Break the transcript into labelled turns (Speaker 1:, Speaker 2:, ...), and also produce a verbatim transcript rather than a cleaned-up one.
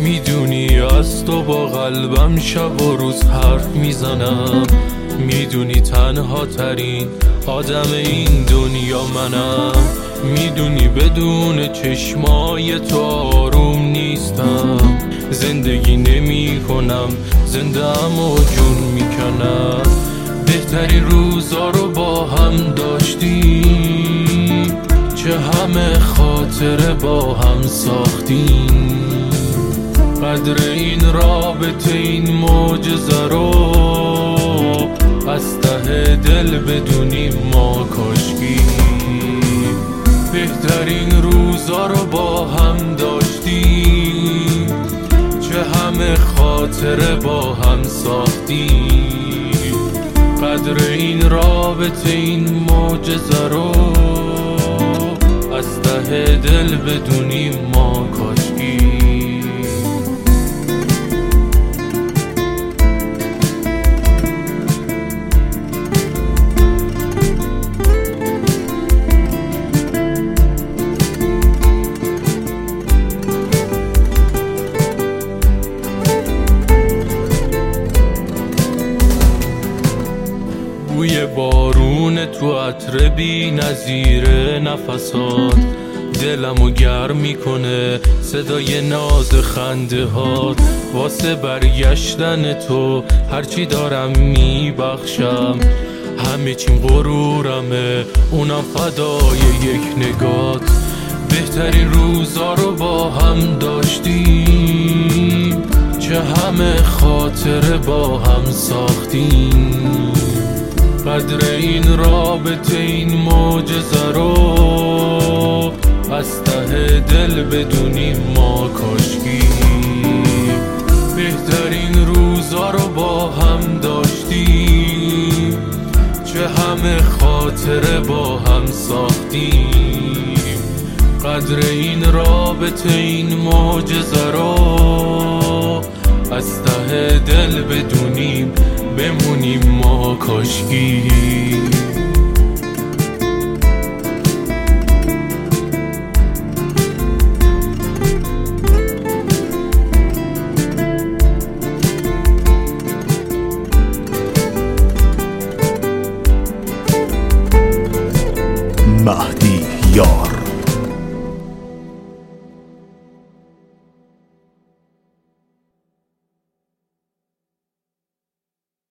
Speaker 1: میدونی از تو با قلبم شب و روز حرف میزنم، میدونی تنها ترین آدم این دنیا منم، میدونی بدون چشمای تو آروم نیستم، زندگی نمی کنم زنده‌ام و جون میکنم. بهترین روزا رو با هم داشتیم، چه همه خاطره با هم ساختیم، قدر این رابطه این معجزه رو از ته دل بدونیم ما کاشکی. بهترین روزا رو با هم داشتیم، چه همه خاطره با هم ساختیم، قدر این رابطه این معجزه رو از ته دل بدونیم ما کاشکی. بوی بارون تو عطر بی نظیر نفسات، دلمو گرم میکنه صدای ناز خنده هات، واسه برگشتن تو هرچی دارم میبخشم، همه چیم غرورمه اونم فدای یک نگات. بهترین روزا رو با هم داشتیم، چه همه خاطره با هم ساختیم، قدر این رابطه این معجزه رو از ته دل بدونیم ما کاشکی. بهترین روزا رو با هم داشتیم، چه همه خاطره با هم ساختیم، قدر این رابطه این معجزه رو از ته دل بدونیم بمونیم ما کاشکی.